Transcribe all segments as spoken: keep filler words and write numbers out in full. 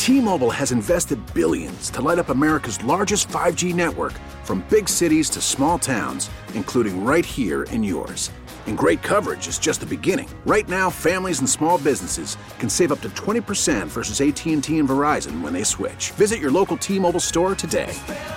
T-Mobile has invested billions to light up America's largest five G network, from big cities to small towns, including right here in yours. And great coverage is just the beginning. Right now, families and small businesses can save up to twenty percent versus A T and T and Verizon when they switch. Visit your local T-Mobile store today.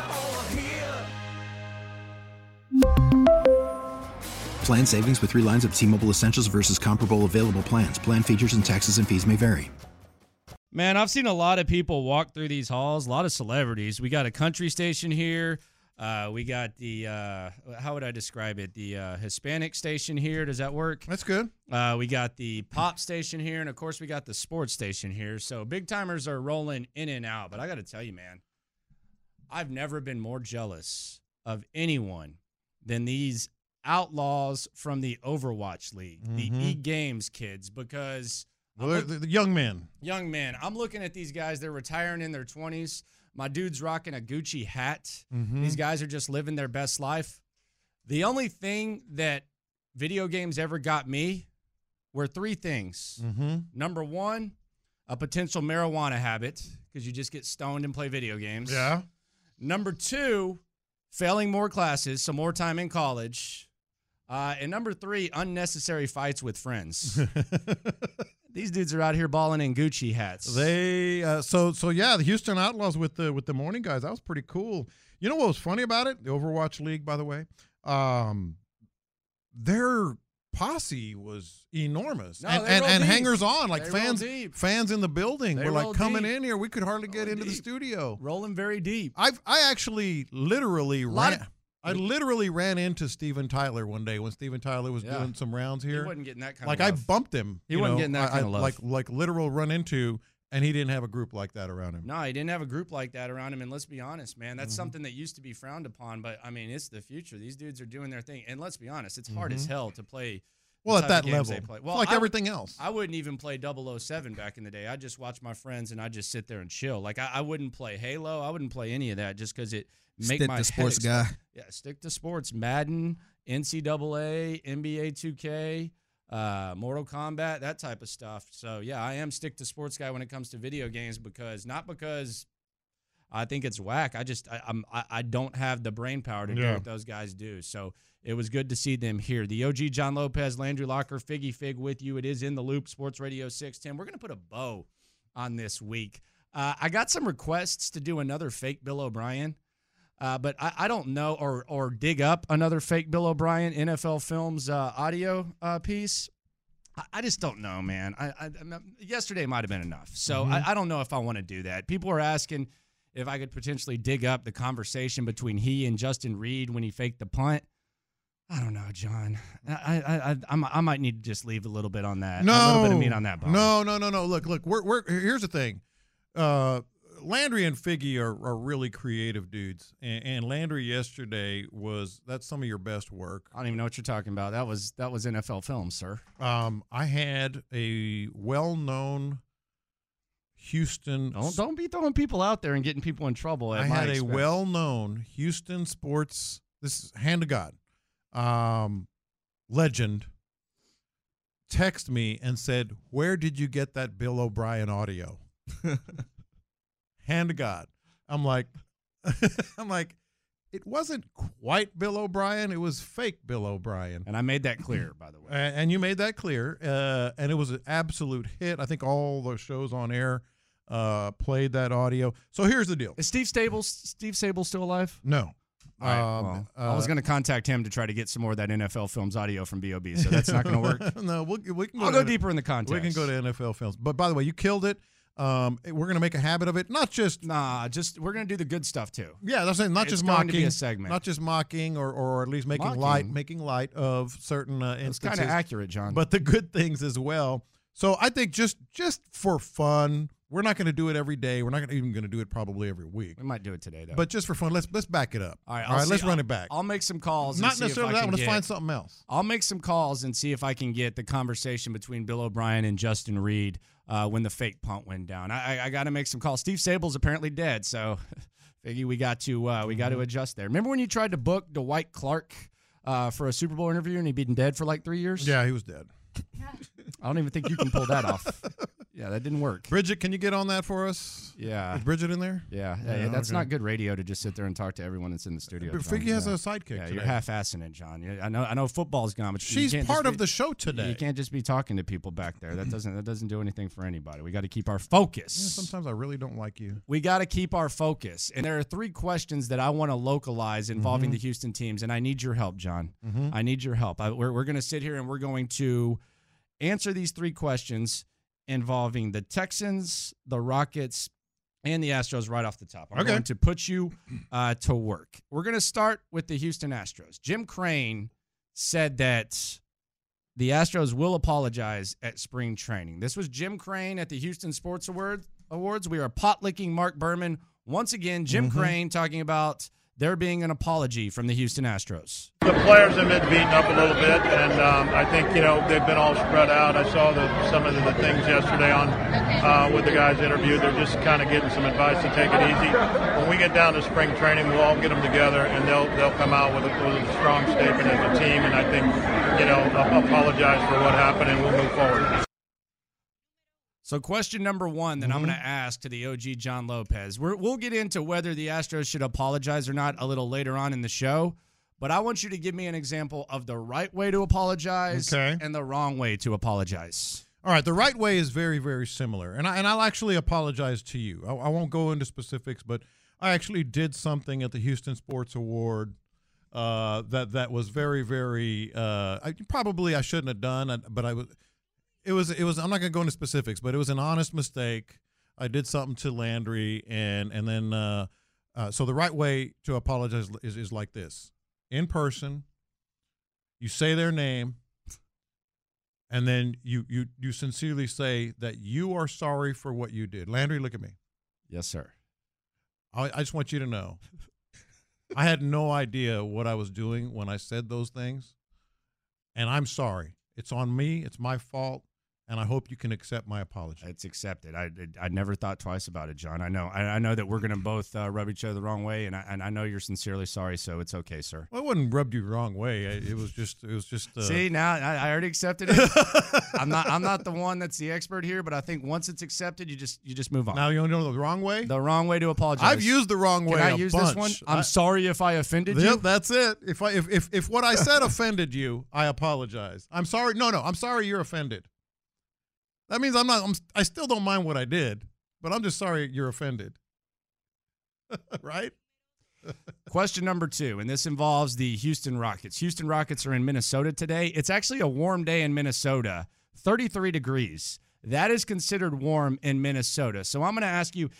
Plan savings with three lines of T-Mobile Essentials versus comparable available plans. Plan features and taxes and fees may vary. Man, I've seen a lot of people walk through these halls, a lot of celebrities. We got a country station here. Uh, we got the, uh, how would I describe it? The uh, Hispanic station here. Does that work? That's good. Uh, we got the pop station here. And, of course, we got the sports station here. So big-timers are rolling in and out. But I got to tell you, man, I've never been more jealous of anyone than these outlaws from the Overwatch League, mm-hmm. the E-Games kids, because well, look, the, the young men. Young men. I'm looking at these guys. They're retiring in their twenties. My dude's rocking a Gucci hat. Mm-hmm. These guys are just living their best life. The only thing that video games ever got me were three things. Mm-hmm. Number one, a potential marijuana habit, because you just get stoned and play video games. Yeah. Number two, failing more classes, so more time in college. Uh, and number three, unnecessary fights with friends. These dudes are out here balling in Gucci hats. They uh, so so yeah, the Houston Outlaws with the with the morning guys. That was pretty cool. You know what was funny about it? The Overwatch League, by the way, um, their posse was enormous, no, and and, and hangers on, like they fans fans in the building they were like coming deep. in here. We could hardly get rolling into deep. the studio. Rolling very deep. I've I actually literally ran. Of- I literally ran into Steven Tyler one day when Steven Tyler was yeah. doing some rounds here. He wasn't getting that kind like of love. I bumped him. He you wasn't know, getting that I, kind of love. Like like literal run into, and he didn't have a group like that around him. No, he didn't have a group like that around him. And let's be honest, man, that's mm-hmm. something that used to be frowned upon. But, I mean, it's the future. These dudes are doing their thing. And let's be honest, it's hard mm-hmm. as hell to play. Well, at that level. Well, like I, everything else. I wouldn't even play double oh seven back in the day. I'd just watch my friends and I'd just sit there and chill. Like, I, I wouldn't play Halo. I wouldn't play any of that just because it make stick my to sports guy. Yeah, stick to sports. Madden, N C double A, N B A two K, uh, Mortal Kombat, that type of stuff. So, yeah, I am stick to sports guy when it comes to video games because not because I think it's whack. I just I, I'm I, I don't have the brain power to yeah. do what those guys do. So it was good to see them here. The O G John Lopez, Landry Locker, Figgy Fig with you. It is In the Loop, Sports Radio six ten. We're going to put a bow on this week. Uh, I got some requests to do another fake Bill O'Brien. Uh, but I, I don't know, or or dig up another fake Bill O'Brien N F L Films uh, audio uh, piece. I, I just don't know, man. I, I, I yesterday might have been enough, so mm-hmm. I, I don't know if I want to do that. People are asking if I could potentially dig up the conversation between he and Justin Reed when he faked the punt. I don't know, John. I I I, I'm, I might need to just leave a little bit on that. No, a little bit of meat on that bone. No, no, no, no. Look, look. We're we're here's the thing. Uh, Landry and Figgy are, are really creative dudes, and, and Landry yesterday was that's some of your best work. I don't even know what you're talking about. That was that was N F L Films, sir. Um, I had a well-known Houston. Don't don't be throwing people out there and getting people in trouble. At I my had expense. a well-known Houston sports. This is hand to God, um, legend. Text me and said, "Where did you get that Bill O'Brien audio?" Hand to God. I'm like, I'm like, it wasn't quite Bill O'Brien. It was fake Bill O'Brien. And I made that clear, by the way. And, and you made that clear. Uh, and it was an absolute hit. I think all the shows on air uh, played that audio. So here's the deal. Is Steve Stables, Steve Stables still alive? No. All right, um, well, uh, I was going to contact him to try to get some more of that N F L Films audio from B O B, so that's not going to work. No, we'll, we can go I'll to, go deeper in the context. We can go to N F L Films. But by the way, you killed it. Um, we're going to make a habit of it, not just nah, just we're going to do the good stuff too. Yeah, that's it. Not it's just going mocking, to be a segment. not just mocking, or, or at least making Mocking. light, making light of certain uh, It's instances. kind of accurate, John. But the good things as well. So I think just just for fun, we're not going to do it every day. We're not gonna, even going to do it probably every week. we might do it today, though. But just for fun, let's let's back it up. all right, All I'll right, see- let's run I'll- it back. I'll make some calls. And Not see if necessarily I that can one. Let's get- find something else. I'll make some calls and see if I can get the conversation between Bill O'Brien and Justin Reed uh, when the fake punt went down. I, I, I got to make some calls. Steve Sable's apparently dead, so Figgy, we got to uh, we got to adjust there. Remember when you tried to book Dwight Clark uh, for a Super Bowl interview and he'd been dead for like three years? Yeah, he was dead. I don't even think you can pull that off. Yeah, that didn't work. Bridget, can you get on that for us? Yeah. Is Bridget in there? Yeah, Yeah, yeah that's okay. not good radio to just sit there and talk to everyone that's in the studio. But John. Figgy has yeah. a sidekick Yeah, today. you're half-assing it, John. Yeah, I know. I know football's gone, but you She's can't part just of be- the show today. You can't just be talking to people back there. That doesn't that doesn't do anything for anybody. We got to keep our focus. Yeah, sometimes I really don't like you. We got to keep our focus. And there are three questions that I want to localize involving Mm-hmm. the Houston teams, and I need your help, John. Mm-hmm. I need your help. I, we're we're going to sit here and we're going to answer these three questions involving the Texans, the Rockets, and the Astros right off the top. I'm Okay. going to put you uh, to work. We're going to start with the Houston Astros. Jim Crane said that the Astros will apologize at spring training. This was Jim Crane at the Houston Sports Award, Awards. We are pot-licking Mark Berman. Once again, Jim Mm-hmm. Crane talking about there being an apology from the Houston Astros. The players have been beaten up a little bit, and um, I think, you know, they've been all spread out. I saw the, some of the, the things yesterday on uh, with the guys interviewed. They're just kind of getting some advice to take it easy. When we get down to spring training, we'll all get them together, and they'll they'll come out with a, with a strong statement as a team, and I think, you know, apologize for what happened, and we'll move forward. So question number one that Mm-hmm. I'm going to ask to the O G John Lopez. We're, we'll get into whether the Astros should apologize or not a little later on in the show, but I want you to give me an example of the right way to apologize Okay. and the wrong way to apologize. All right, the right way is very, very similar, and I, and I'll actually apologize to you. I, I won't go into specifics, but I actually did something at the Houston Sports Award uh, that that was very, very. Uh, I, probably I shouldn't have done, but I was. It was. It was. I'm not going to go into specifics, but it was an honest mistake. I did something to Landry, and and then uh, uh, so the right way to apologize is is like this: in person, you say their name. And then you, you you sincerely say that you are sorry for what you did. Landry, look at me. Yes, sir. I, I just want you to know, I had no idea what I was doing when I said those things, and I'm sorry. It's on me. It's my fault, and I hope you can accept my apology. It's accepted. I I never thought twice about it, John. I know. I, I know that we're going to both uh, rub each other the wrong way, and I and I know you're sincerely sorry. So it's okay, sir. Well, it wouldn't rub you the wrong way. It, it was just. It was just. Uh, See, now I, I already accepted it. I'm not. I'm not the one that's the expert here, but I think once it's accepted, you just you just move on. Now you know the wrong way. The wrong way to apologize. I've used the wrong way. Can I a use bunch. this one? I'm I- sorry if I offended Yep, you. that's it. If I if, if if what I said offended you, I apologize. I'm sorry. No, no, I'm sorry you're offended. That means I'm not. I'm, I still don't mind what I did, but I'm just sorry you're offended. Right? Question number two, and this involves the Houston Rockets. Houston Rockets are in Minnesota today. It's actually a warm day in Minnesota, thirty-three degrees. That is considered warm in Minnesota. So I'm going to ask you.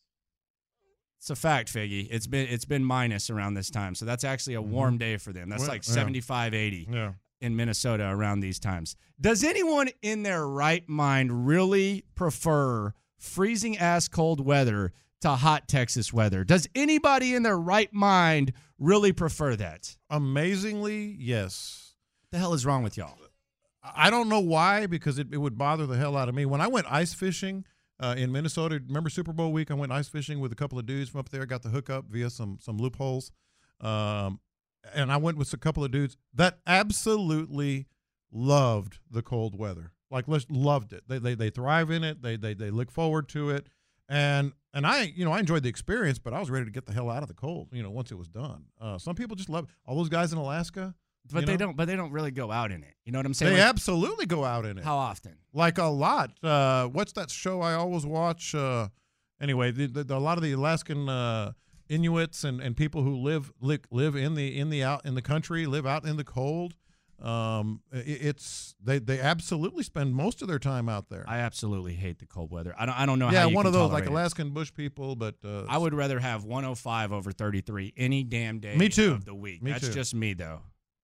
It's a fact, Figgy. It's been it's been minus around this time, so that's actually a warm day for them. That's Well, like yeah. seventy-five, eighty. Yeah. In Minnesota around these times. Does anyone in their right mind really prefer freezing ass cold weather to hot Texas weather? Does anybody in their right mind really prefer that? Amazingly, yes. What the hell is wrong with y'all? I don't know why, because it, it would bother the hell out of me. When I went ice fishing uh, in Minnesota, remember Super Bowl week? I went ice fishing with a couple of dudes from up there. Got the hookup via some some loopholes. Um, and I went with a couple of dudes that absolutely loved the cold weather. Like, just loved it. They they they thrive in it. They they they look forward to it. And and I you know I enjoyed the experience, but I was ready to get the hell out of the cold. You know, once it was done. Uh, some people just love all those guys in Alaska. But you they know? don't but they don't really go out in it. You know what I'm saying? They Like, absolutely go out in it. how often? Like a lot. Uh, what's that show I always watch? Uh, anyway, the, the, the, a lot of the Alaskan uh, Inuits and, and people who live, live live in the in the out in the country, live out in the cold. Um, it, it's they they absolutely spend most of their time out there. I absolutely hate the cold weather. I don't I don't know yeah, how you one can of those like tolerate it. Alaskan bush people, but uh, I would rather have one oh five over thirty-three any damn day Me too. of the week. Me That's too. just me, though.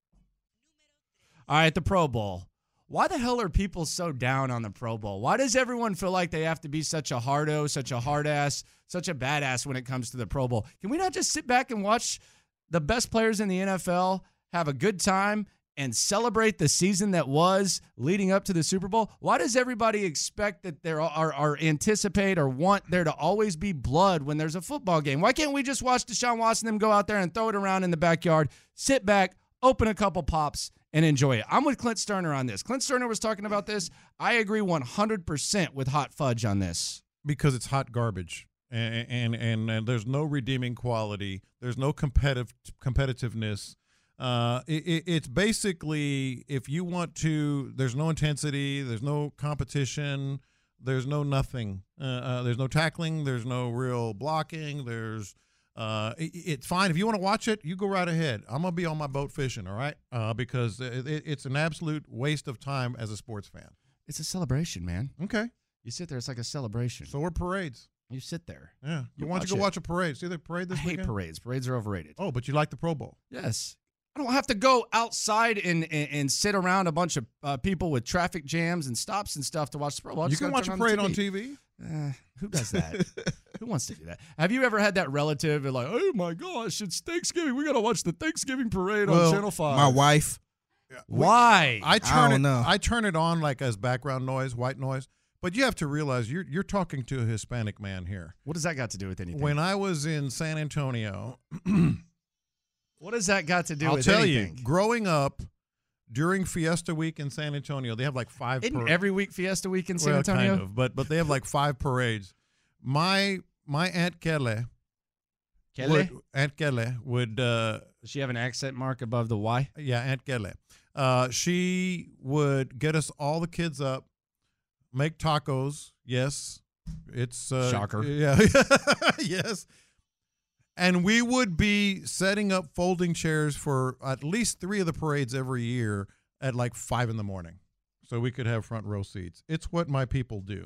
All right, the Pro Bowl. Why the hell are people so down on the Pro Bowl? Why does everyone feel like they have to be such a hardo, such a hard ass, such a badass when it comes to the Pro Bowl? Can we not just sit back and watch the best players in the N F L have a good time and celebrate the season that was leading up to the Super Bowl? Why does everybody expect that there are, are anticipate or want there to always be blood when there's a football game? Why can't we just watch Deshaun Watson and them go out there and throw it around in the backyard, sit back, open a couple pops, and enjoy it. I'm with Clint Sterner on this. Clint Sterner was talking about this. I agree one hundred percent with Hot Fudge on this. Because it's hot garbage, and and, and, and there's no redeeming quality. There's no competitive competitiveness. Uh, it, it, it's basically, if you want to, there's no intensity, there's no competition, there's no nothing. Uh, uh, there's no tackling, there's no real blocking. There's uh, it, it's fine if you want to watch it. You go right ahead. I'm gonna be on my boat fishing, all right? Uh, because it, it, it's an absolute waste of time as a sports fan. It's a celebration, man. Okay. You sit there, it's like a celebration. So are parades. You sit there. Yeah. You Why don't you go watch it. watch a parade? See the parade this I hate weekend? parades. Parades are overrated. Oh, but you like the Pro Bowl. Yes. I don't have to go outside and, and, and sit around a bunch of uh, people with traffic jams and stops and stuff to watch the Pro Bowl. I You just can gotta watch a turn parade on on T T V. V. Uh, who does that? Who wants to do that? Have you ever had that relative and like, oh my gosh, it's Thanksgiving. We got to watch the Thanksgiving parade Well, on Channel five. My wife. Why? I turn I don't it. know. I turn it on like as background noise, white noise. But you have to realize you're you're talking to a Hispanic man here. What does that got to do with anything? When I was in San Antonio, what does that got to do I'll with tell anything? you, growing up during Fiesta Week in San Antonio, they have like five. Isn't par- every week Fiesta Week in San well, Antonio? kind of, but but they have like five parades. My my aunt Kelly, Kelly? would, Aunt Kelly would. Uh, Does she have an accent mark above the Y? Yeah, Aunt Kelly. Uh, she would get us all the kids up, make tacos. Yes, it's uh, Shocker. Yeah, yes. And we would be setting up folding chairs for at least three of the parades every year at like five in the morning, so we could have front row seats. It's what my people do.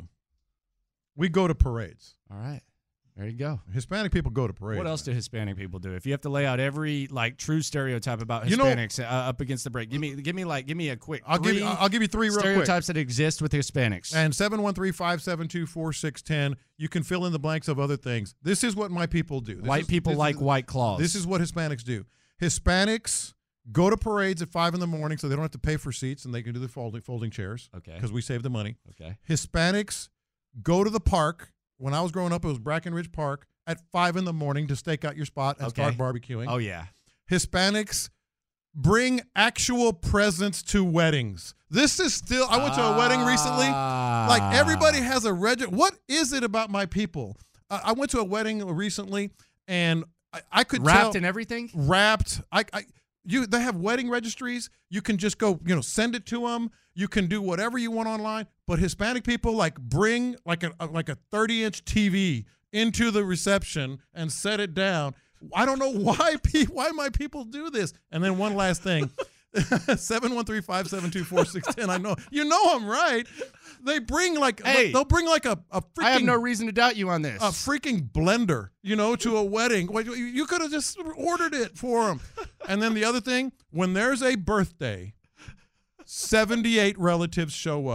We go to parades. All right. There you go. Hispanic people go to parades. What else man. do Hispanic people do? If you have to lay out every like true stereotype about You know- Hispanics uh, up against the break, give me, give me like, give me a quick. I'll give you. three I'll give you three real quick. stereotypes that exist with Hispanics. And seven one three, five seven two, four six one zero, you can fill in the blanks of other things. This is what my people do. This White is- people this like is, White Claws. This is what Hispanics do. Hispanics go to parades at five in the morning so they don't have to pay for seats and they can do the folding, folding chairs. Okay. Because we save the money. Okay. Hispanics go to the park. When I was growing up, it was Brackenridge Park at five in the morning to stake out your spot and Okay. start barbecuing. Oh, yeah. Hispanics bring actual presents to weddings. This is still, I went to a wedding recently. Like Ah. everybody has a reg. What is it about my people? Uh, I went to a wedding recently, and I, I could Wrapped tell, and everything? wrapped. I, I, you, they have wedding registries. You can just go, you know, send it to them. You can do whatever you want online. But Hispanic people like bring like a like a thirty inch T V into the reception and set it down. I don't know why pe- why my people do this. And then one last thing. seven one three, five seven two, four six one zero. I know. You know I'm right. They bring like Hey. they'll bring like a, a freaking I have no reason to doubt you on this. a freaking blender, you know, to a wedding. Wait, You you could have just ordered it for them. And then the other thing, when there's a birthday, seventy-eight relatives show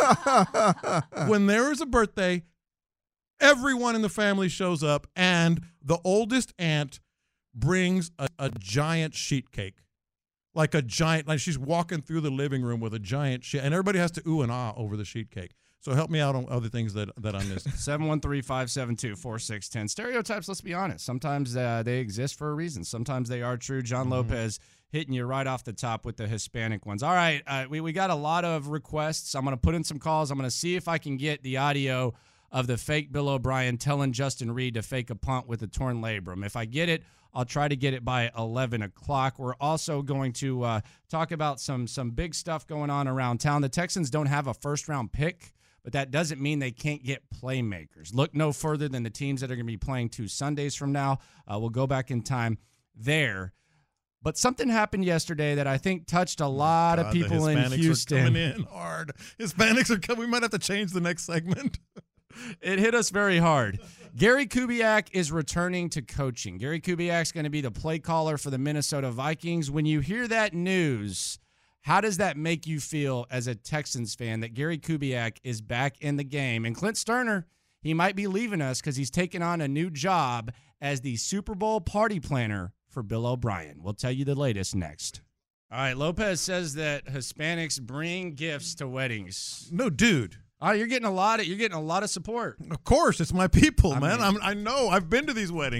up. When there is a birthday, everyone in the family shows up, and the oldest aunt brings a, a giant sheet cake. Like a giant, like she's walking through the living room with a giant sheet, and everybody has to ooh and ah over the sheet cake. So help me out on other things that, that I missed. seven one three, five seven two, four six one zero. Stereotypes, let's be honest. Sometimes uh, they exist for a reason. Sometimes they are true. John Mm-hmm. Lopez hitting you right off the top with the Hispanic ones. All right, uh, we, we got a lot of requests. I'm going to put in some calls. I'm going to see if I can get the audio of the fake Bill O'Brien telling Justin Reed to fake a punt with a torn labrum. If I get it, I'll try to get it by eleven o'clock. We're also going to uh, talk about some some big stuff going on around town. The Texans don't have a first-round pick, but that doesn't mean they can't get playmakers. Look no further than the teams that are going to be playing two Sundays from now. Uh, we'll go back in time there. But something happened yesterday that I think touched a lot God, of people the in Hispanics Houston. are coming in hard. Hispanics are coming. We might have to change the next segment. It hit us very hard. Gary Kubiak is returning to coaching. Gary Kubiak's going to be the play caller for the Minnesota Vikings. When you hear that news, how does that make you feel as a Texans fan that Gary Kubiak is back in the game? And Clint Sterner, he might be leaving us because he's taking on a new job as the Super Bowl party planner for Bill O'Brien. We'll tell you the latest next. All right, Lopez says that Hispanics bring gifts to weddings. No, dude. Oh, you're getting a lot of you're getting a lot of support. Of course, it's my people, I man. mean- I'm, I know. I've been to these weddings.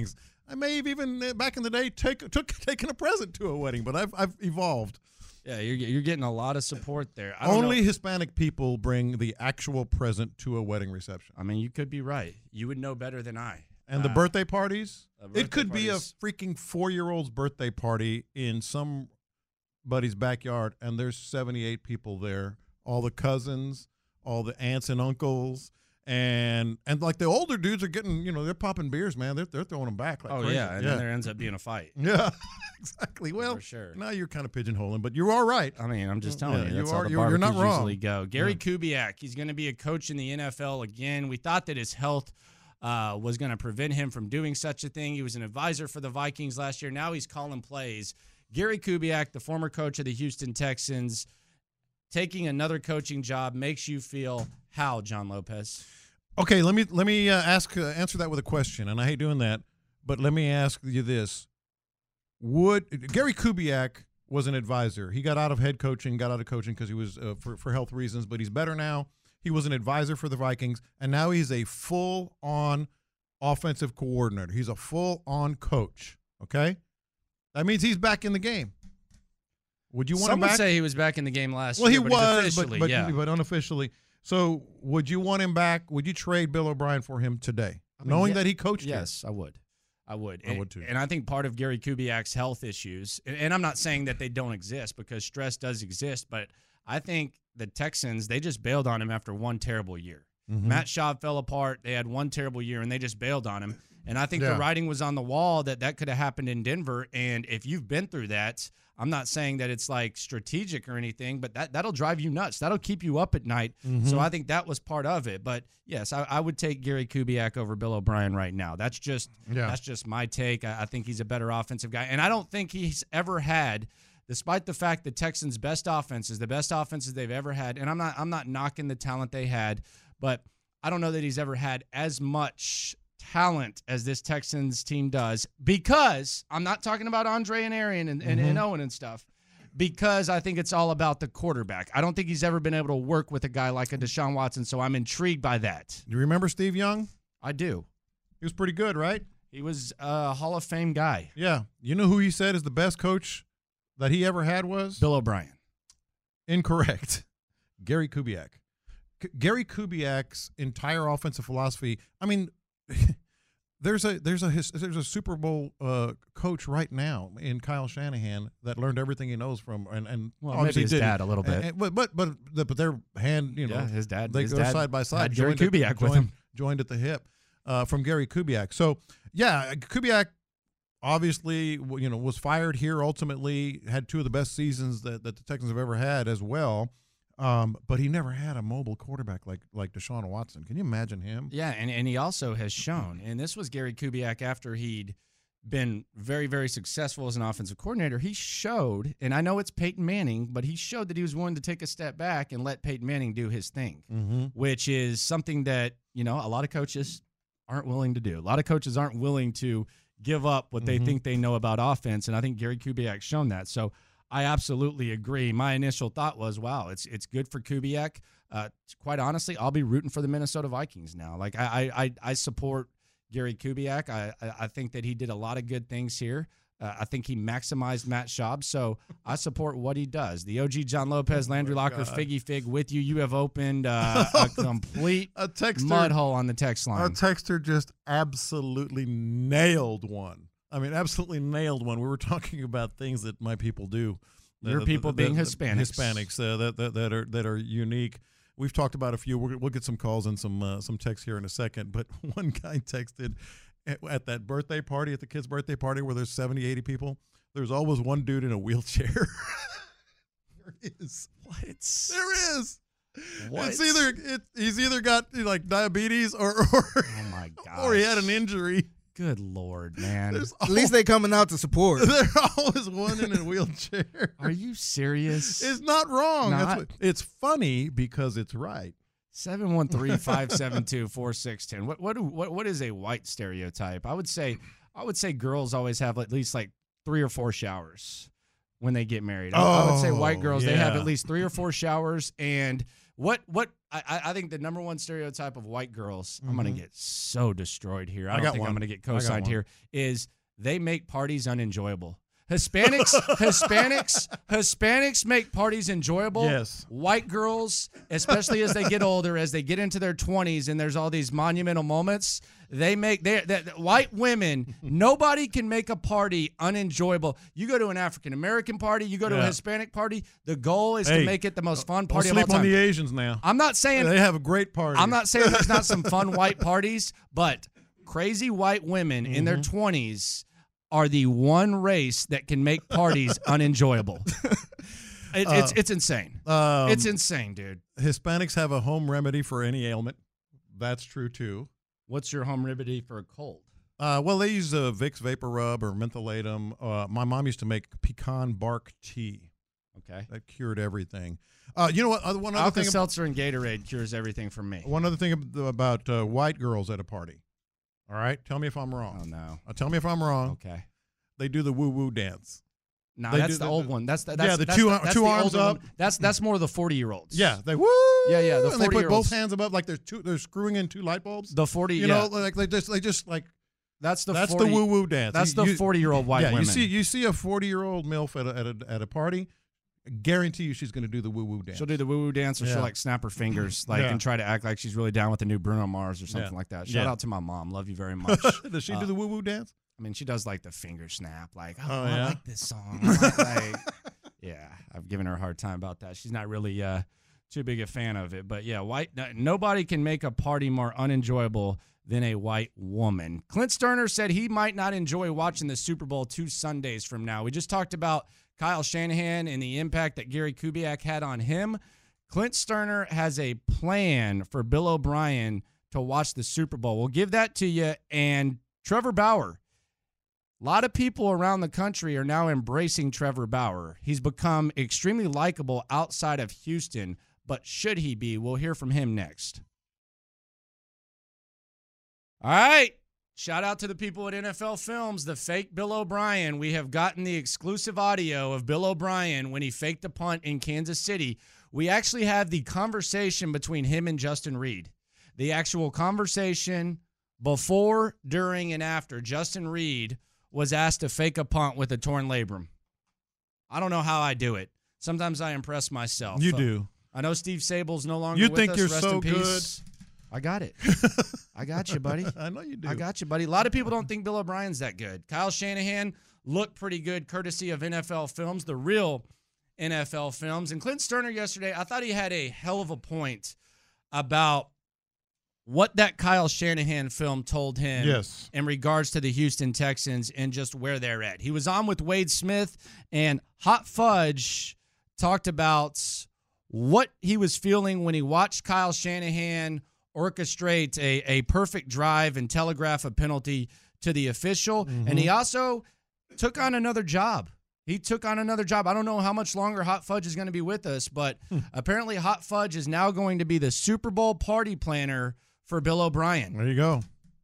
I may have even uh, back in the day take, took taken a present to a wedding, but I've I've evolved. Yeah, you're you're getting a lot of support there. I don't Only know. Hispanic people bring the actual present to a wedding reception. I mean, you could be right. You would know better than I. And the Uh, birthday parties? uh, birthday It could be a parties. freaking four-year-old's birthday party in somebody's backyard, and there's seventy-eight people there, all the cousins, all the aunts and uncles, and and like the older dudes are getting, you know, they're popping beers, man. They're they're throwing them back like Oh crazy. yeah, and yeah. then there ends up being a fight. Yeah, exactly. Well, For sure. now you're kind of pigeonholing, but you are right. I mean, I'm just telling Yeah, you, you that's are- how the you're- you're not barbecues wrong. usually go. Gary Kubiak, he's going to be a coach in the N F L again. We thought that his health uh, was going to prevent him from doing such a thing. He was an advisor for the Vikings last year. Now he's calling plays. Gary Kubiak, the former coach of the Houston Texans, taking another coaching job makes you feel how, John Lopez? Okay, let me let me uh, ask uh, answer that with a question, and I hate doing that, but let me ask you this: Would Gary Kubiak was an advisor? He got out of head coaching, got out of coaching because he was uh, for for health reasons, but he's better now. He was an advisor for the Vikings, and now he's a full-on offensive coordinator. He's a full-on coach. Okay, that means he's back in the game. Would you want Some him would back? say he was back in the game last Well, he year, but he's was, officially, but, but, yeah. but unofficially. So, would you want him back? Would you trade Bill O'Brien for him today, I mean, knowing yeah- that he coached here? Yes, I would. I would. I And- would too. And I think part of Gary Kubiak's health issues, and, and I'm not saying that they don't exist because stress does exist, but I think the Texans, they just bailed on him after one terrible year. Mhm. Matt Schaub fell apart. They had one terrible year, and they just bailed on him. And I think Yeah. the writing was on the wall that that could have happened in Denver. And if you've been through that, I'm not saying that it's like strategic or anything, but that, that'll drive you nuts. That'll keep you up at night. Mm-hmm. So I think that was part of it. But yes, I, I would take Gary Kubiak over Bill O'Brien right now. That's just Yeah. that's just my take. I, I think he's a better offensive guy. And I don't think he's ever had, despite the fact the Texans' best offenses, the best offenses they've ever had, and I'm not I'm not knocking the talent they had, but I don't know that he's ever had as much talent as this Texans team does, because I'm not talking about Andre and Arian and, and, Mm-hmm. and Owen and stuff, because I think it's all about the quarterback. I don't think he's ever been able to work with a guy like a Deshaun Watson, so I'm intrigued by that. Do you remember Steve Young? I do. He was pretty good, right? He was a Hall of Fame guy. Yeah. You know who he said is the best coach that he ever had was? Bill O'Brien. Incorrect. Gary Kubiak. K- Gary Kubiak's entire offensive philosophy. I mean, there's a there's a his, there's a Super Bowl uh, coach right now in Kyle Shanahan that learned everything he knows from and and Well, obviously maybe his did dad a little bit. And- and- but but but the, but their hand, you know, Yeah, his dad- they his go dad side by side. had Gary joined at- Kubiak with joined, him. joined at the hip uh, from Gary Kubiak. So yeah, Kubiak obviously w- you know was fired here. Ultimately, had two of the best seasons that, that the Texans have ever had as well. Um, but he never had a mobile quarterback like like Deshaun Watson. Can you imagine him? Yeah, and, and he also has shown, and this was Gary Kubiak after he'd been very, very successful as an offensive coordinator. He showed, and I know it's Peyton Manning, but he showed that he was willing to take a step back and let Peyton Manning do his thing, Mm-hmm. which is something that, you know, a lot of coaches aren't willing to do. A lot of coaches aren't willing to give up what they Mhm. think they know about offense, and I think Gary Kubiak's shown that. So I absolutely agree. My initial thought was, wow, it's it's good for Kubiak. Uh, quite honestly, I'll be rooting for the Minnesota Vikings now. Like I I, I support Gary Kubiak. I, I I think that he did a lot of good things here. Uh, I think he maximized Matt Schaub, so I support what he does. The O G John Lopez, Landry Locker, God. Figgy Fig with you. You have opened uh, a complete A texter, mud hole on the text a line. texter just absolutely nailed one. I mean, absolutely nailed one. We were talking about things that my people do. Your The- people the- being the- Hispanics. Hispanics uh, that, that that are that are unique. We've talked about a few. We're, we'll get some calls and some uh, some texts here in a second. But one guy texted at, at that birthday party, at the kid's birthday party where there's seventy, eighty people. There's always one dude in a wheelchair. There is. What? There is. What? It's either it, he's either got like diabetes or or, Oh my god. or he had an injury. Good Lord, man. There's At least they coming out to support. There's always one in a wheelchair. Are you serious? It's not wrong. Not- That's what, it's funny because it's right. seven one three, five seven two, four six one zero. What what do, what what is a white stereotype? I would say I would say girls always have at least like three or four showers when they get married. I, I would say white Oh, girls, they have yeah. at least three or four showers. And what what I, I think the number one stereotype of white girls, I'm gonna Mhm. get so destroyed here. I, I don't got think one. I'm gonna get I got co-signed one. here, is they make parties unenjoyable. Hispanics, Hispanics, Hispanics make parties enjoyable. Yes. White girls, especially as they get older, as they get into their twenties, and there's all these monumental moments, they make they that white women. Nobody can make a party unenjoyable. You go to an African American party, you go to Yeah. a Hispanic party. The goal is Hey, to make it the most fun Don't party of all sleep on time. the Asians now. I'm not saying They have a great party. I'm not saying there's not some fun white parties, but crazy white women in their Mm-hmm. twenties are the one race that can make parties unenjoyable. It, it's it's insane. Um, it's insane, dude. Hispanics have a home remedy for any ailment. That's true too. What's your home remedy for a cold? Uh, well, they use uh, Vicks Vapor Rub or Mentholatum. Uh, my mom used to make pecan bark tea. Okay. That cured everything. Uh, you know what? Uh, one other thing. Alka-Seltzer and Gatorade cures everything for me. One other thing ab- about uh, white girls at a party. All right, tell me if I'm wrong. Oh no. Uh, tell me if I'm wrong. Okay. They do the woo woo dance. No, They that's do the, the- old the- one. That's the, yeah, that's, the that's two- that's two the arms older one. up. That's that's more the forty year olds. Yeah, they woo. Yeah, yeah, the and they put forty-year-olds. both hands above like they're two. They're screwing in two light bulbs. The forty. you yeah. know, like they just they just like that's the that's 40, the woo woo dance. That's You- the you- forty year old white yeah, women. you see you see a forty year old milf at a, at a at a party. I guarantee you she's going to do the woo woo dance. She'll do the woo woo dance, or Yeah. she'll like snap her fingers, like Yeah. and try to act like she's really down with the new Bruno Mars or something Yeah. like that. Shout Yeah. out to my mom. Love you very much. Does she Uh, do the woo woo dance? I mean, she does like the finger snap, like, oh, Oh, I yeah? like this song. I like, like- yeah, I've given her a hard time about that. She's not really uh, too big a fan of it. But yeah, white. n- Nobody can make a party more unenjoyable than a white woman. Clint Sterner said he might not enjoy watching the Super Bowl two Sundays from now. We just talked about Kyle Shanahan and the impact that Gary Kubiak had on him. Clint Sterner has a plan for Bill O'Brien to watch the Super Bowl. We'll give that to you. And Trevor Bauer. A lot of people around the country are now embracing Trevor Bauer. He's become extremely likable outside of Houston, but should he be? We'll hear from him next. All right. Shout out to the people at N F L Films, the fake Bill O'Brien. We have gotten the exclusive audio of Bill O'Brien when he faked a punt in Kansas City. We actually have the conversation between him and Justin Reed. The actual conversation before, during, and after Justin Reed was asked to fake a punt with a torn labrum. I don't know how I do it. Sometimes I impress myself. You do. I know Steve Sable's no longer You with think us. you're Rest so in peace. I got it. I got you, buddy. I know you do. I got you, buddy. A lot of people don't think Bill O'Brien's that good. Kyle Shanahan looked pretty good, courtesy of N F L Films, the real N F L Films. And Clint Sterner yesterday, I thought he had a hell of a point about what that Kyle Shanahan film told him Yes. in regards to the Houston Texans and just where they're at. He was on with Wade Smith, and Hot Fudge talked about what he was feeling when he watched Kyle Shanahan orchestrate a, a perfect drive and telegraph a penalty to the official. Mm-hmm. And he also took on another job. He took on another job. I don't know how much longer Hot Fudge is going to be with us, but Hmm. apparently Hot Fudge is now going to be the Super Bowl party planner for Bill O'Brien. There you go.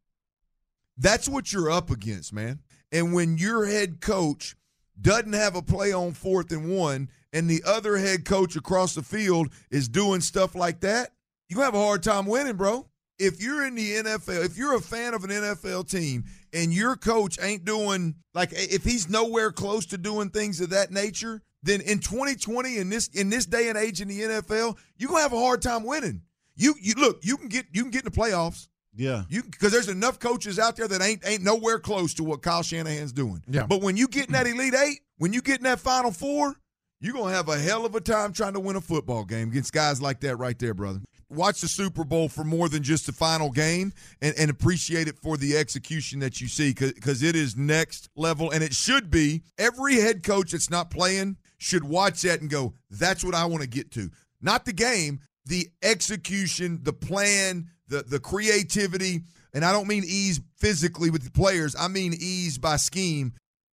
That's what you're up against, man. And when your head coach doesn't have a play on fourth and one and the other head coach across the field is doing stuff like that, you're going to have a hard time winning, bro. If you're in the N F L, if you're a fan of an N F L team and your coach ain't doing, like, if he's nowhere close to doing things of that nature, then in twenty twenty, in this in this day and age in the N F L, you're going to have a hard time winning. You you look, you can get you can get in the playoffs. Yeah. You because there's enough coaches out there that ain't ain't nowhere close to what Kyle Shanahan's doing. Yeah. But when you get in that Elite Eight, when you get in that Final Four, you're gonna have a hell of a time trying to win a football game against guys like that right there, brother. Watch the Super Bowl for more than just the final game and, and appreciate it for the execution that you see because it is next level, and it should be. Every head coach that's not playing should watch that and go, that's what I want to get to. Not the game, the execution, the plan, the the creativity, and I don't mean ease physically with the players. I mean ease by scheme.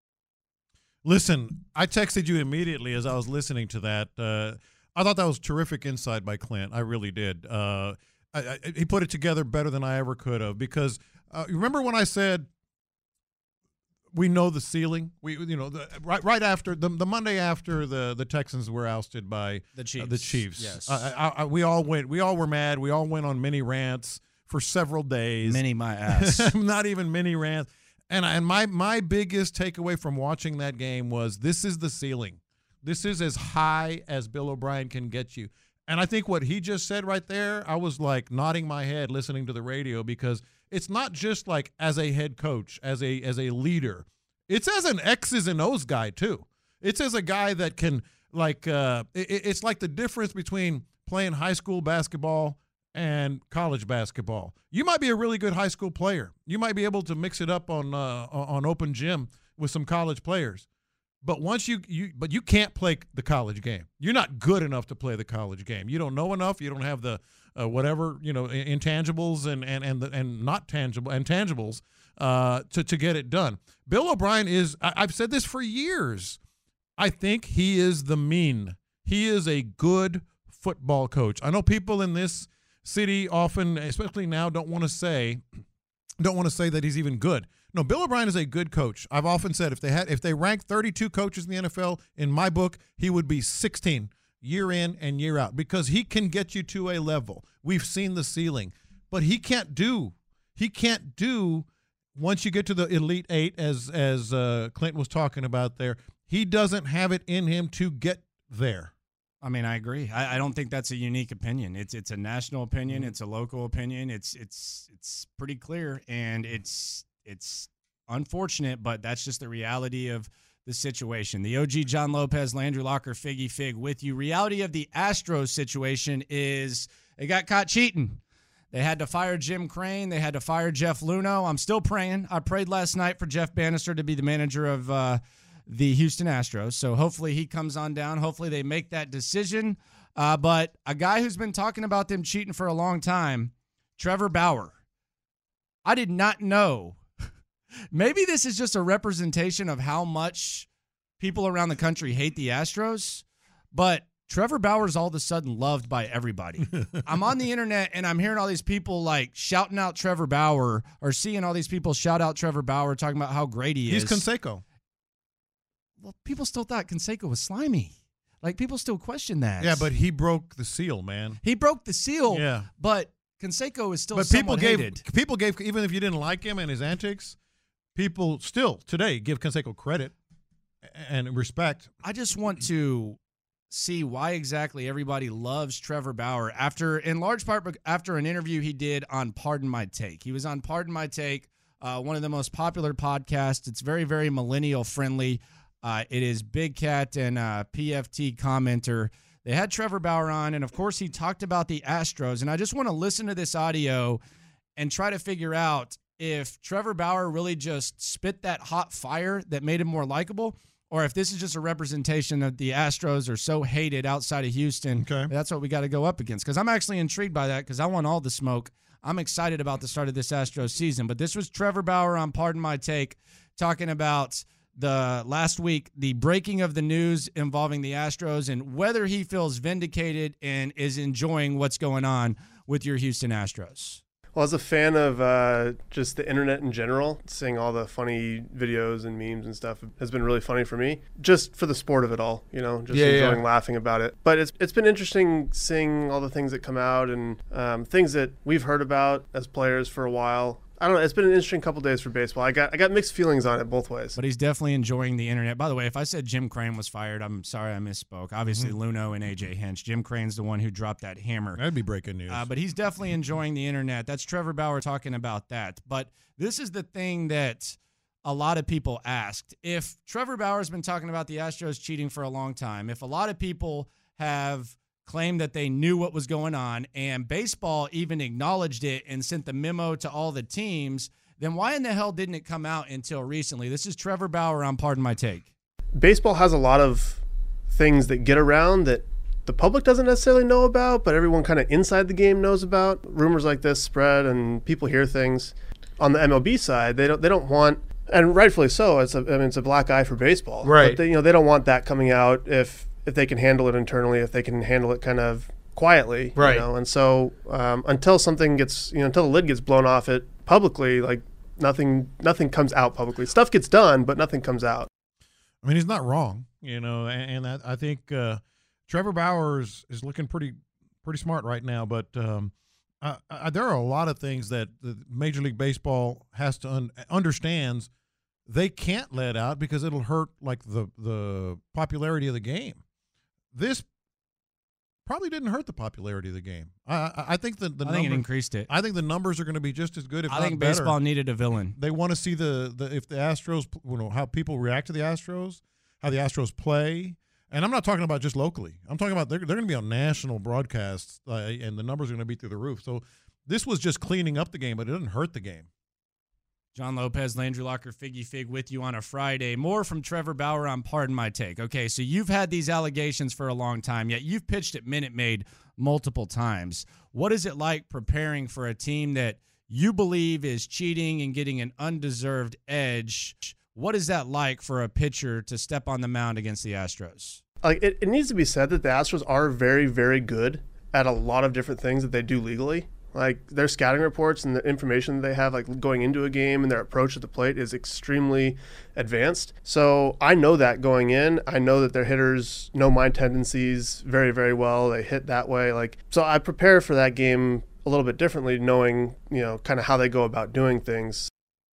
Listen, I texted you immediately as I was listening to that. Uh, I thought that was terrific insight by Clint. I really did. Uh, I, I, he put it together better than I ever could have because uh, remember when I said we know the ceiling? We, you know, the, right right after the the Monday after the the Texans were ousted by The Chiefs. Uh, the Chiefs. Yes. I, I, I, we all went. We all were mad. We all went on mini rants for several days. Mini my ass. Not even mini rants. And and my my biggest takeaway from watching that game was this is the ceiling. This is as high as Bill O'Brien can get you. And I think what he just said right there, I was like nodding my head listening to the radio, because it's not just like as a head coach, as a as a leader. It's as an X's and O's guy too. It's as a guy that can like uh, it, it's like the difference between playing high school basketball and college basketball. You might be a really good high school player. You might be able to mix it up on uh, on open gym with some college players. But once you you but you can't play the college game. You're not good enough to play the college game. You don't know enough. You don't have the uh, whatever, you know, intangibles and and and the, and not tangible intangibles uh, to to get it done. Bill O'Brien is. I, I've said this for years. I think he is the mean. He is a good football coach. I know people in this city often, especially now, don't want to say, don't want to say that he's even good. No, Bill O'Brien is a good coach. I've often said if they had, if they ranked thirty-two coaches in the N F L, in my book, he would be sixteen year in and year out, because he can get you to a level. We've seen the ceiling, but he can't do, he can't do once you get to the Elite Eight, as as uh, Clint was talking about there. He doesn't have it in him to get there. I mean, I agree. I, I don't think that's a unique opinion. It's it's a national opinion. It's a local opinion. It's it's it's pretty clear, and it's it's unfortunate, but that's just the reality of the situation. The O G John Lopez, Landry Locker, Figgy Fig with you. Reality of the Astros situation is they got caught cheating. They had to fire Jim Crane. They had to fire Jeff Luhnow. I'm still praying. I prayed last night for Jeff Bannister to be the manager of uh, the Houston Astros. So hopefully he comes on down. Hopefully they make that decision. Uh, but a guy who's been talking about them cheating for a long time, Trevor Bauer. I did not know. Maybe this is just a representation of how much people around the country hate the Astros, but Trevor Bauer's all of a sudden loved by everybody. I'm on the internet and I'm hearing all these people like shouting out Trevor Bauer, or seeing all these people shout out Trevor Bauer, talking about how great he is. He's Canseco. Well, people still thought Canseco was slimy. Like, people still question that. Yeah, but he broke the seal, man. He broke the seal. Yeah. But Canseco is still but somewhat people gave, hated. People gave, even if you didn't like him and his antics, people still today give Canseco credit and respect. I just want to see why exactly everybody loves Trevor Bauer after, in large part, after an interview he did on Pardon My Take. He was on Pardon My Take, uh, one of the most popular podcasts. It's very, very millennial friendly. Uh, it is Big Cat and uh, P F T commenter. They had Trevor Bauer on, and of course he talked about the Astros. And I just want to listen to this audio and try to figure out if Trevor Bauer really just spit that hot fire that made him more likable, or if this is just a representation that the Astros are so hated outside of Houston. Okay. That's what we got to go up against, because I'm actually intrigued by that, because I want all the smoke. I'm excited about the start of this Astros season. But this was Trevor Bauer on Pardon My Take talking about the last week, the breaking of the news involving the Astros, and whether he feels vindicated and is enjoying what's going on with your Houston Astros. Well, as a fan of uh, just the internet in general, seeing all the funny videos and memes and stuff has been really funny for me, just for the sport of it all, you know, just yeah, enjoying yeah. laughing about it. But it's it's been interesting seeing all the things that come out, and um, things that we've heard about as players for a while. I don't know. It's been an interesting couple days for baseball. I got I got mixed feelings on it both ways. But he's definitely enjoying the internet. By the way, if I said Jim Crane was fired, I'm sorry I misspoke. Obviously, mm-hmm. Luhnow and A J Hinch. Jim Crane's the one who dropped that hammer. That'd be breaking news. Uh, but he's definitely enjoying the internet. That's Trevor Bauer talking about that. But this is the thing that a lot of people asked. If Trevor Bauer's been talking about the Astros cheating for a long time, if a lot of people have claimed that they knew what was going on, and baseball even acknowledged it and sent the memo to all the teams, then why in the hell didn't it come out until recently? This is Trevor Bauer on Pardon My Take. Baseball has a lot of things that get around that the public doesn't necessarily know about, but everyone kind of inside the game knows about. Rumors like this spread, and people hear things. On the M L B side, they don't they don't want, and rightfully so. It's a I mean it's a black eye for baseball, right? But they, you know they don't want that coming out if if they can handle it internally, if they can handle it kind of quietly, right? You know? And so um, until something gets you know until the lid gets blown off it publicly, like. Nothing nothing comes out publicly. Stuff gets done, but nothing comes out. I mean, he's not wrong, you know, and, and I, I think uh, Trevor Bauer is, is looking pretty pretty smart right now. But um, I, I, there are a lot of things that the Major League Baseball has to un- understands they can't let out because it'll hurt like the the popularity of the game. This probably didn't hurt the popularity of the game. I I, I think the the I think number, it increased it. I think the numbers are going to be just as good, if I not think better. baseball needed a villain. They want to see the, the if the Astros, you know, how people react to the Astros, how the Astros play. And I'm not talking about just locally. I'm talking about they're, they're going to be on national broadcasts, uh, and the numbers are going to be through the roof. So this was just cleaning up the game, but it didn't hurt the game. John Lopez, Landry Locker, Figgy Fig with you on a Friday. More from Trevor Bauer on Pardon My Take. Okay, so you've had these allegations for a long time, yet you've pitched at Minute Maid multiple times. What is it like preparing for a team that you believe is cheating and getting an undeserved edge? What is that like for a pitcher to step on the mound against the Astros? Like it, it needs to be said that the Astros are very, very good at a lot of different things that they do legally. Like their scouting reports and the information that they have, like going into a game, and their approach at the plate is extremely advanced. So I know that going in. I know that their hitters know my tendencies very, very well. They hit that way. Like so, I prepare for that game a little bit differently, knowing you know kind of how they go about doing things.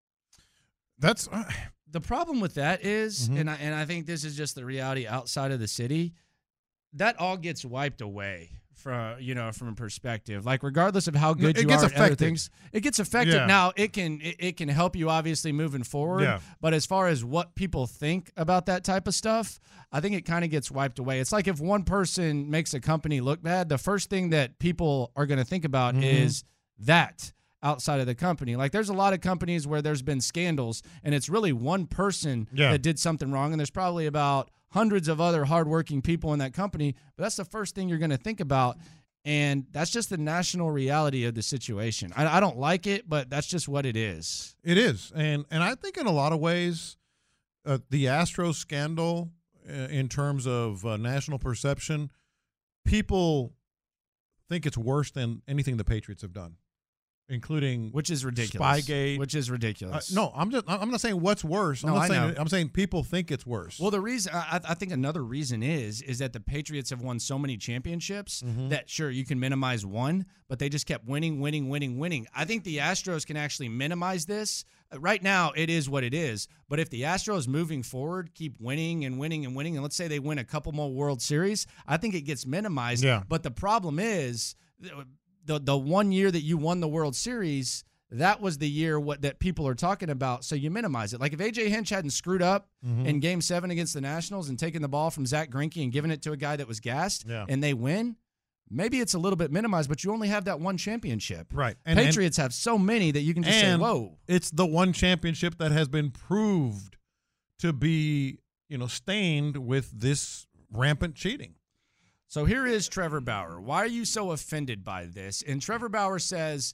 That's uh, the problem with that is, Mhm. and I and I think this is just the reality outside of the city. That all gets wiped away from you know from a perspective. Like regardless of how good It you gets are at other affected. things, it gets affected. Yeah. Now it can it, it can help you obviously moving forward. Yeah. But as far as what people think about that type of stuff, I think it kind of gets wiped away. It's like if one person makes a company look bad, the first thing that people are going to think about Mhm. is that outside of the company. Like there's a lot of companies where there's been scandals and it's really one person Yeah. that did something wrong, and there's probably about hundreds of other hardworking people in that company, but that's the first thing you're going to think about. And that's just the national reality of the situation. I, I don't like it, but that's just what it is. It is, and and I think in a lot of ways, uh, the Astros scandal, uh, in terms of uh, national perception, people think it's worse than anything the Patriots have done, including Which is ridiculous. Spygate. Which is Uh, ridiculous. no, I'm just I'm not saying what's worse. I'm No, not I saying know. I'm saying people think it's worse. Well, the reason I, I think another reason is is that the Patriots have won so many championships Mhm. that sure you can minimize one, but they just kept winning, winning, winning, winning. I think the Astros can actually minimize this. Uh, Right now, it is what it is. But if the Astros moving forward keep winning and winning and winning, and let's say they win a couple more World Series, I think it gets minimized. Yeah. But the problem is the the one year that you won the World Series. That was the year what that people are talking about, so you minimize it. Like if A J Hinch hadn't screwed up Mhm. in Game Seven against the Nationals and taken the ball from Zach Greinke and giving it to a guy that was gassed, Yeah. and they win, maybe it's a little bit minimized, but you only have that one championship. right, and, and Patriots have so many that you can just and say, "Whoa." it's the one championship that has been proved to be, you know, stained with this rampant cheating. So here is Trevor Bauer. Why are you so offended by this? And Trevor Bauer says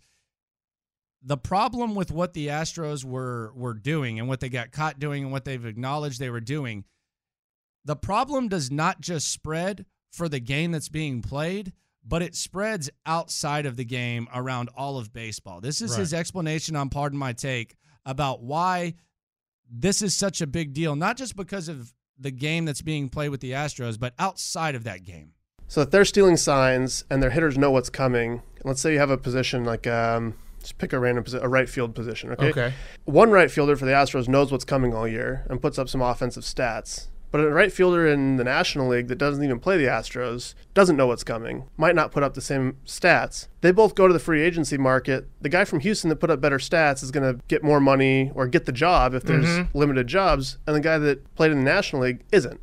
the problem with what the Astros were were doing and what they got caught doing and what they've acknowledged they were doing, the problem does not just spread for the game that's being played, but it spreads outside of the game around all of baseball. This is Right. his explanation on Pardon My Take about why this is such a big deal, not just because of the game that's being played with the Astros, but outside of that game. So if they're stealing signs and their hitters know what's coming, let's say you have a position like um, just pick a random position, a right field position. Okay? One right fielder for the Astros knows what's coming all year and puts up some offensive stats. But a right fielder in the National League that doesn't even play the Astros doesn't know what's coming, might not put up the same stats. They both go to the free agency market. The guy from Houston that put up better stats is going to get more money or get the job if there's Mm-hmm. limited jobs, and the guy that played in the National League isn't.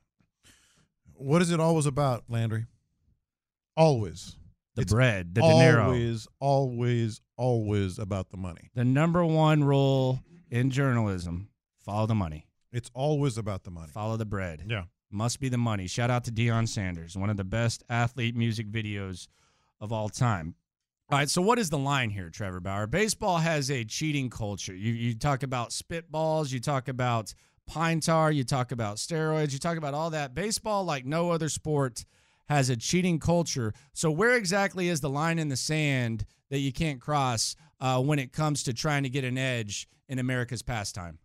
What is it always about, Landry? Always. The It's bread, the dinero. Always, always, always about the money. The number one rule in journalism, follow the money. It's always about the money. Follow the bread. Yeah. Must be the money. Shout out to Deion Sanders, one of the best athlete music videos of all time. All right, so what is the line here, Trevor Bauer? Baseball has a cheating culture. You you talk about spitballs, you talk about pine tar, you talk about steroids, you talk about all that. Baseball, like no other sport, has a cheating culture. So where exactly is the line in the sand that you can't cross uh, when it comes to trying to get an edge in America's pastime?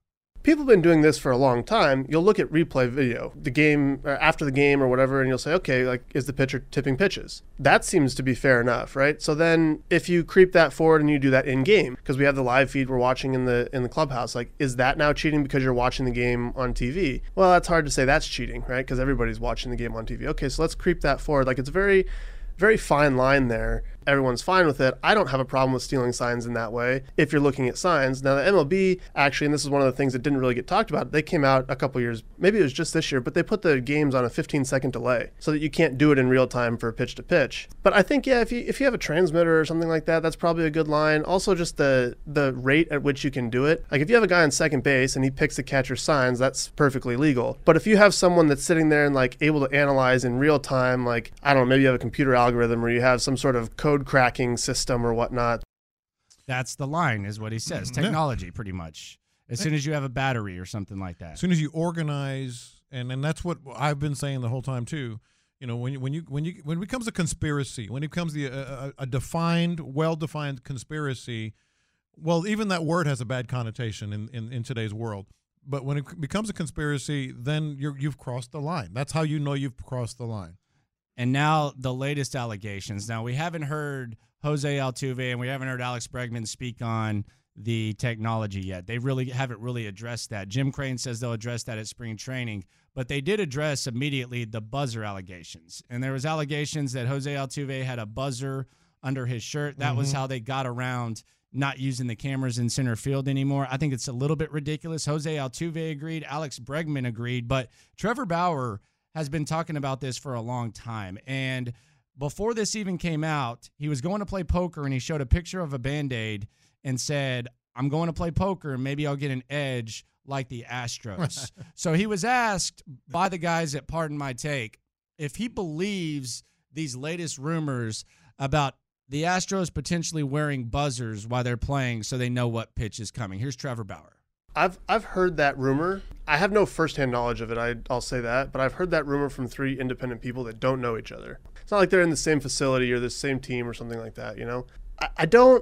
people have been doing this for a long time. You'll look at replay video, the game or after the game or whatever, and you'll say, okay, like, is the pitcher tipping pitches? That seems to be fair enough, right? So then if you creep that forward and you do that in game, because we have the live feed we're watching in the in the clubhouse, like, is that now cheating because you're watching the game on T V? Well, that's hard to say that's cheating, right? Because everybody's watching the game on T V. Okay, so let's creep that forward. Like, it's a very, very fine line there. Everyone's fine with it. I don't have a problem with stealing signs in that way if you're looking at signs. Now, the M L B, actually, and this is one of the things that didn't really get talked about, they came out a couple years, maybe it was just this year, but they put the games on a fifteen-second delay so that you can't do it in real time for pitch to pitch. But I think, yeah, if you if you have a transmitter or something like that, that's probably a good line. Also, just the, the rate at which you can do it. Like, if you have a guy on second base and he picks the catcher's signs, that's perfectly legal. But if you have someone that's sitting there and, like, able to analyze in real time, like, I don't know, maybe you have a computer algorithm or you have some sort of code cracking system or whatnot. That's the line, is what he says. Technology, yeah. Pretty much. As soon as you have a battery or something like that. As soon as you organize, and, and that's what I've been saying the whole time too. You know, when you when you when you when it becomes a conspiracy, when it becomes the a, a defined, well-defined conspiracy, well, even that word has a bad connotation in, in, in today's world. But when it becomes a conspiracy, then you're, you've crossed the line. That's how you know you've crossed the line. And now the latest allegations. Now, we haven't heard Jose Altuve and we haven't heard Alex Bregman speak on the technology yet. They really haven't really addressed that. Jim Crane says they'll address that at spring training, but they did address immediately the buzzer allegations. And there was allegations that Jose Altuve had a buzzer under his shirt. That mm-hmm. was how they got around not using the cameras in center field anymore. I think it's a little bit ridiculous. Jose Altuve agreed. Alex Bregman agreed. But Trevor Bauer has been talking about this for a long time. And before this even came out, he was going to play poker, and he showed a picture of a Band-Aid and said, I'm going to play poker, and maybe I'll get an edge like the Astros. So he was asked by the guys at Pardon My Take if he believes these latest rumors about the Astros potentially wearing buzzers while they're playing so they know what pitch is coming. Here's Trevor Bauer. I've I've heard that rumor. I have no firsthand knowledge of it, I, I'll say that, but I've heard that rumor from three independent people that don't know each other. It's not like they're in the same facility or the same team or something like that, you know? I, I don't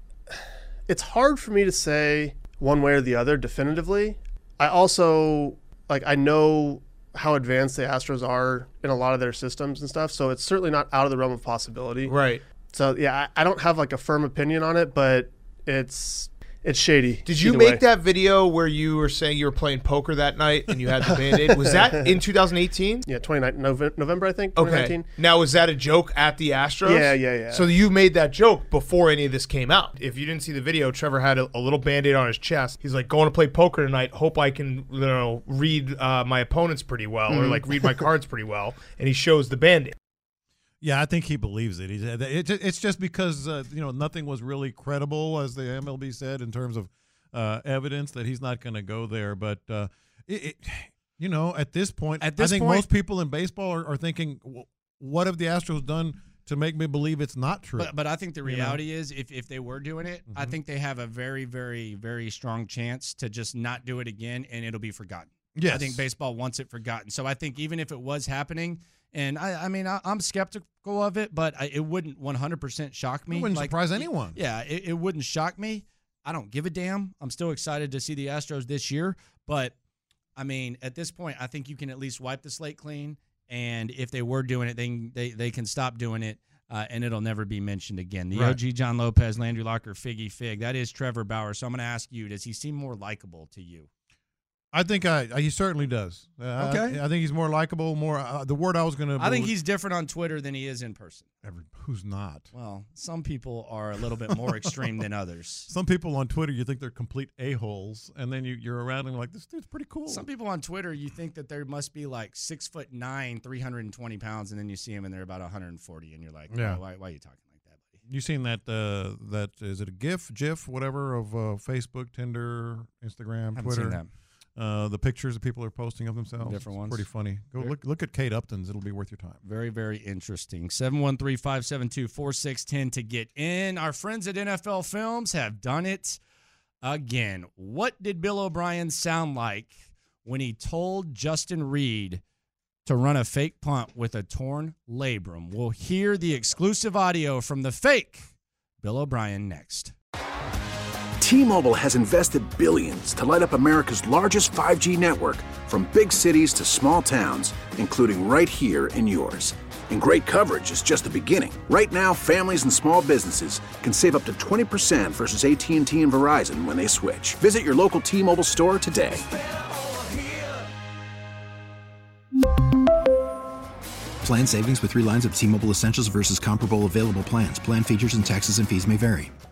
– it's hard for me to say one way or the other definitively. I also – like I know how advanced the Astros are in a lot of their systems and stuff, so it's certainly not out of the realm of possibility. Right. So, yeah, I, I don't have like a firm opinion on it, but it's – It's shady. Did you make way. that video where you were saying you were playing poker that night and you had the Band-Aid? Was that in two thousand eighteen? Yeah, twenty-nine November, I think. twenty nineteen. Okay. Now, was that a joke at the Astros? Yeah, yeah, yeah. So you made that joke before any of this came out. If you didn't see the video, Trevor had a, a little Band-Aid on his chest. He's like, going to play poker tonight. Hope I can, you know, read uh, my opponents pretty well mm-hmm. or like read my cards pretty well. And he shows the Band-Aid. Yeah, I think he believes it. He's, it it's just because uh, you know nothing was really credible, as the M L B said, in terms of uh, evidence that he's not going to go there. But uh, it, it, you know, at this point, at this I think point, most people in baseball are, are thinking, "What have the Astros done to make me believe it's not true?" But, but I think the reality you know? is, if if they were doing it, mm-hmm. I think they have a very, very, very strong chance to just not do it again, and it'll be forgotten. Yes. I think baseball wants it forgotten. So I think even if it was happening. And, I, I mean, I, I'm skeptical of it, but I, it wouldn't one hundred percent shock me. It wouldn't like, surprise anyone. Yeah, it, it wouldn't shock me. I don't give a damn. I'm still excited to see the Astros this year. But, I mean, at this point, I think you can at least wipe the slate clean. And if they were doing it, they can, they, they can stop doing it, uh, and it'll never be mentioned again. The right. O G, John Lopez, Landry Locker, Figgy Fig. That is Trevor Bauer. So I'm going to ask you, does he seem more likable to you? I think I, he certainly does. Uh, okay. I, I think he's more likable, more uh, – the word I was going to – I think he's different on Twitter than he is in person. Every, who's not? Well, some people are a little bit more extreme than others. Some people on Twitter, you think they're complete a-holes, and then you, you're around and like, this dude's pretty cool. Some people on Twitter, you think that there must be like six foot nine, three hundred twenty pounds, and then you see them and they're about one hundred forty, and you're like, yeah. oh, why, why are you talking like that, buddy? You seen that, uh, that is it a GIF, GIF, whatever, of uh, Facebook, Tinder, Instagram, Haven't Twitter? Seen that. Uh, the pictures that people are posting of themselves. Different ones. Pretty funny. Go look look at Kate Upton's. It'll be worth your time. Very, very interesting. seven one three, five seven two, four six one zero to get in. Our friends at N F L Films have done it again. What did Bill O'Brien sound like when he told Justin Reed to run a fake punt with a torn labrum? We'll hear the exclusive audio from the fake Bill O'Brien next. T-Mobile has invested billions to light up America's largest five G network, from big cities to small towns, including right here in yours. And great coverage is just the beginning. Right now, families and small businesses can save up to twenty percent versus A T and T and Verizon when they switch. Visit your local T-Mobile store today. Plan savings with three lines of T-Mobile Essentials versus comparable available plans. Plan features and taxes and fees may vary.